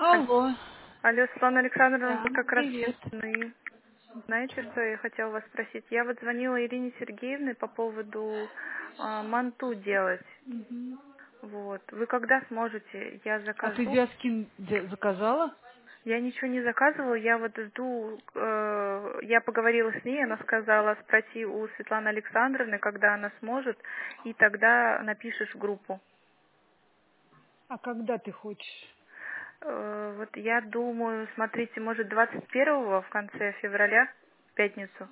Алло. Алло, Светлана Александровна, Да, вы как раз привет. пенсионные. Знаете, что я хотела вас спросить? Я вот звонила Ирине Сергеевне по поводу манту делать. Мгм. Вот. Вы когда сможете? Я А ты закажу. Диаскин заказала? Я ничего не заказывала, я вот жду, я поговорила с ней, она сказала, спроси у Светланы Александровны, когда она сможет, и тогда напишешь в группу. А когда ты хочешь? Вот я думаю, смотрите, может 21-го в конце февраля, в пятницу.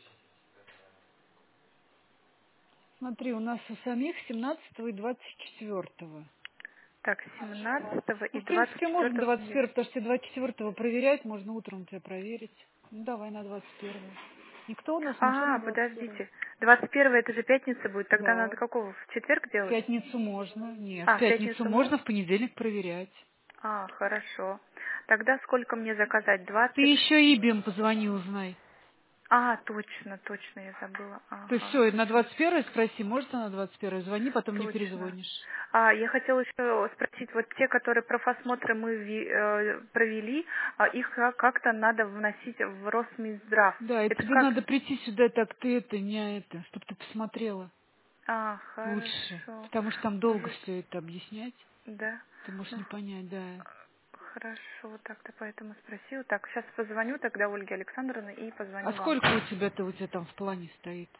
Смотри, у нас у самих 17 и 24. Так, 17 Ну, и в принципе, можно 24 понедельник. 21, потому что 24 проверять, можно утром тебя проверить. Ну, давай на 21. Никто у нас ничего на 21. Подождите. 21 это же пятница будет. Тогда Да. надо какого? В четверг В делать? пятницу можно. Нет, в В пятницу пятницу можно? можно, в понедельник проверять. Хорошо. Тогда сколько мне заказать? Ты 20? еще Ибим позвони, узнай. Точно, точно, я забыла. То есть Ага, все, на 21 спроси, может она на 21, звони, потом мне точно. перезвонишь. Я хотела еще спросить, вот те, которые профосмотры мы провели, их как-то надо вносить в Росминздрав. Да, и Это тебе как? надо прийти сюда, так ты это, не это, чтобы ты посмотрела лучше. Хорошо. Потому что там долго все это объяснять. Да. Ты можешь Ну, не понять, да. хорошо, так-то поэтому спросила. Так, сейчас позвоню тогда Ольге Александровне и А позвоню вам. сколько у тебя там в плане стоит?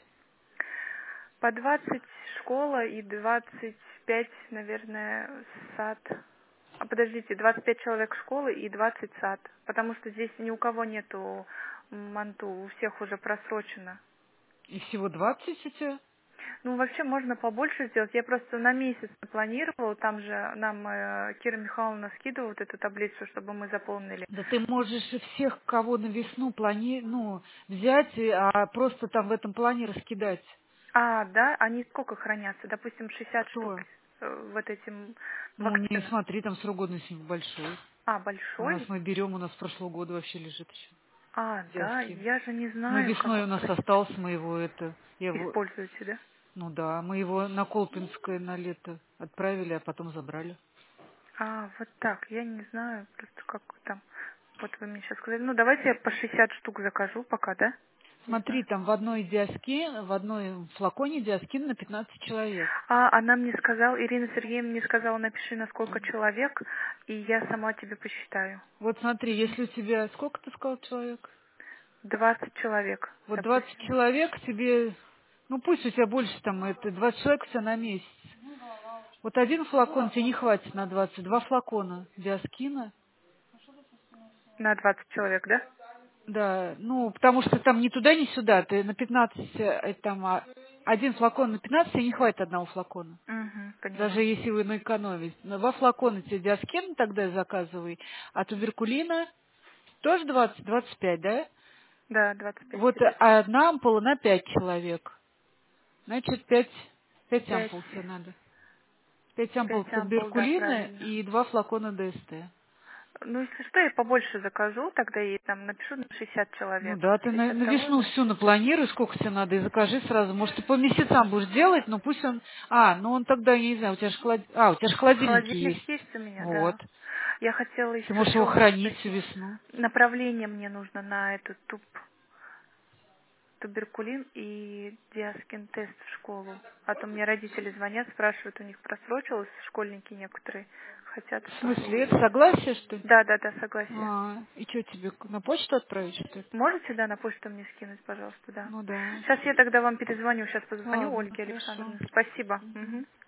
По 20 школа и 25, наверное, сад. Подождите, 25 человек школы и 20 сад. Потому что здесь ни у кого нету манту, у всех уже просрочено. И всего 20 у тебя? Ну, вообще можно побольше сделать. Я просто на месяц планировала. Там же нам Кира Михайловна скидывала вот эту таблицу, чтобы мы заполнили. Да ты можешь и всех, кого на весну взять, а просто там в этом плане раскидать. Да? Они сколько хранятся? Допустим, 60 штук Кто? вот этим Ну, не вакцина. смотри, там срок годности большой. У нас Большой? мы берем, у нас с прошлого года вообще лежит еще. Да, Диаскин. я же не Ну, знаю, весной у как нас остался, мы его используете, да? ну да, мы его на Колпинское на лето отправили, а потом забрали. Вот так, я не знаю, просто как там. Вот вы мне сейчас сказали. Ну, давайте я по 60 штук закажу пока, да? Не Смотри, знаю. там в одной флаконе диаскин на 15 человек. Она мне сказала, Ирина Сергеевна мне сказала, напиши, на сколько человек, и я сама тебе посчитаю. Вот смотри, если у тебя, сколько ты сказал человек? 20 человек, Вот 20 допустим. человек тебе, ну пусть у тебя больше там, 20 человек у тебя на месяц. Вот один флакон тебе не хватит на 20, два флакона диаскина. На 20 человек, да? Да, ну, потому что там ни туда, ни сюда. Ты на 15, один флакон на 15, тебе не хватит одного флакона. Угу, Даже поняла. если вы наэкономите. На два флакона тебе диаскин тогда заказывай, а туберкулина тоже 20-25, да? Да, 25 Вот тебе. одна ампула на 5 человек. Значит, пять 5, ампул тебе надо. 5 ампул 5 ампул, да, туберкулина правильно. и два флакона ДСТ. Ну, если что, я побольше закажу, тогда и там напишу на 60 Ну человек. да, ты на, 60 на того, весну на всю 60 того. напланируй, сколько тебе надо, и закажи сразу. Может, ты по месяцам будешь делать, но пусть он... ну он тогда, я не знаю, у тебя же у тебя же холодильники Холодильник есть. есть у меня, Вот. да. Я хотела Ты еще можешь его что вас хранить всю спросить. весну. Направление мне нужно на эту туберкулин и диаскин тест в школу. А то мне родители звонят, спрашивают, у них просрочилось, школьники некоторые хотят, В чтобы... смысле, это согласие, что ли? Да, согласие. И что, тебе на почту отправить, что ли? Можете, да, на почту мне скинуть, пожалуйста, да. Ну да. Сейчас я тогда вам перезвоню, сейчас позвоню Ладно, Ольге хорошо. Александровне. Спасибо. Мгм.